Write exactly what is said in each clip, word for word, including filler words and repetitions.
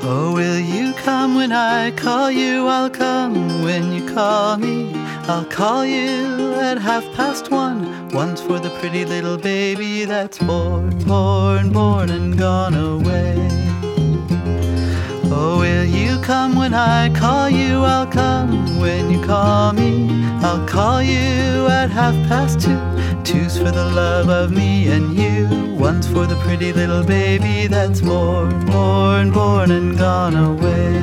Oh, will you come when I call you? I'll come when you call me. I'll call you at half past one. One's for the pretty little baby that's born, born, born and gone away. Oh, will you come when I call you? I'll come when you call me. I'll call you at half past two. Two's for the love of me and you. One's for the pretty little baby that's born, born, born and gone away.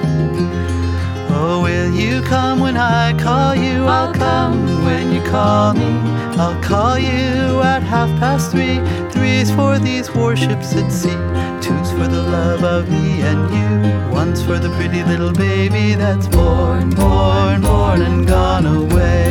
Oh, will you come when I call you? I'll come when you call me. I'll call you at half past three. Three's for these warships at sea. Two's for the love of me and you. One's for the pretty little baby that's born, born, born and gone away.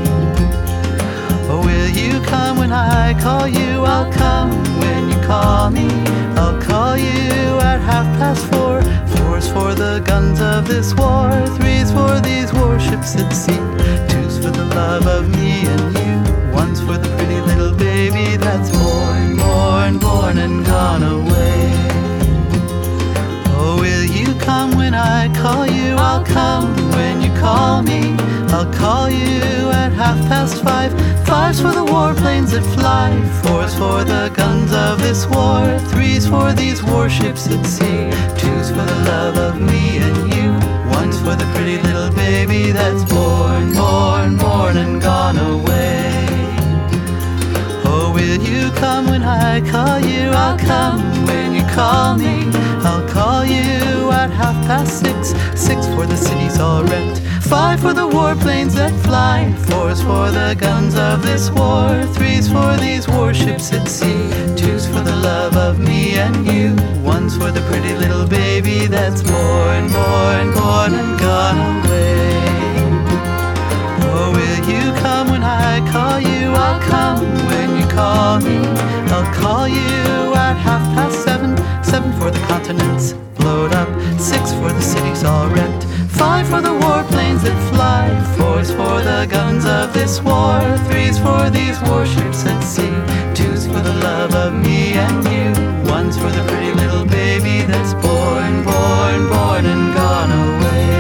Oh, will you come when I call you? I'll come when you call me. I'll call you at half past four. Four's for the guns of this war. Three's for these warships at sea. Two's for the love of me and you. One's for the pretty little baby that's born, born, born and gone away. Oh, will you come when I call you? I'll come when you call me. I'll call you at half past five. Five's for the warplanes that fly. Four's for the guns of this war. Three's for these warships at sea. Two's for the love of me and you. One's for the pretty little baby that's born, born, born and gone away. Oh, will you come when I call you? I'll come when you call me. I'll call you at half past six. Six for the city's all wrecked. Five for the warplanes that fly. Four's for the guns of this war. Three's for these warships at sea. Two's for the love of me and you. One's for the pretty little baby that's born, born, born and gone away. Oh, will you come when I call you? I'll come when you call me. I'll call you at half past seven. Seven for the continents blowed up. Six for the cities all wrecked. Five for the warplanes that fly. Four's for the guns of this war. Three's for these warships at sea. Two's for the love of me and you. One's for the pretty little baby that's born, born, born and gone away.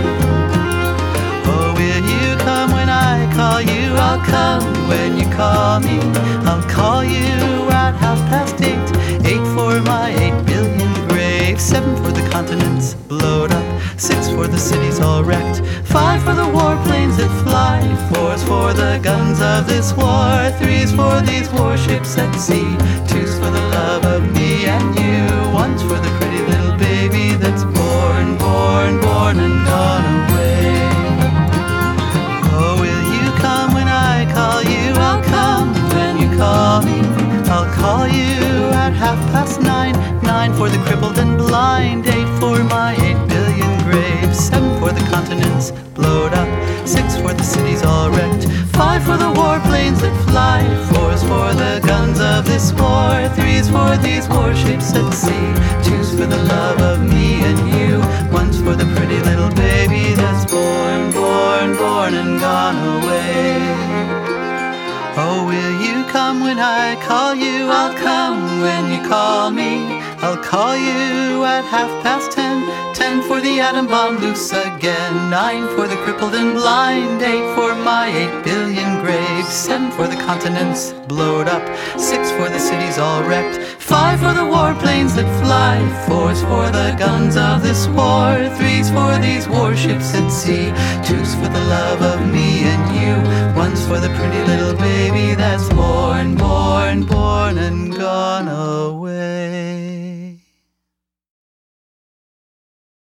Oh, will you come when I call you? I'll come when you call me. I'll call you at half past eight. Eight for my eight billion graves. Seven for the continents blowed up. Six for the cities all wrecked. Five for the warplanes that fly. Four's for the guns of this war. Three's for these warships at sea. Two's for the love of me and you. One's for the pretty little baby that's born, born, born and gone away. Oh, will you come when I call you? I'll come when you call me. I'll call you at half past nine. Nine for the crippled and blind. Eight for my eight billion graves. Seven for the continents blowed up. Six for the cities all wrecked. Five for the warplanes that fly. Four's for the guns of this war. Three's for these warships at sea. Two's for the love of me and you. One's for the pretty little baby that's born, born, born and gone away. Oh, will you come when I call you? I'll come when you call me. I'll call you at half past ten. Ten for the atom bomb loose again. Nine for the crippled and blind. Eight for my eight billion graves. Seven for the continents blowed up. Six for the cities all wrecked. Five for the warplanes that fly. Four's for the guns of this war. Three's for these warships at sea. Two's for the love of me and you. One's for the pretty little baby that's born, born, born and gone away.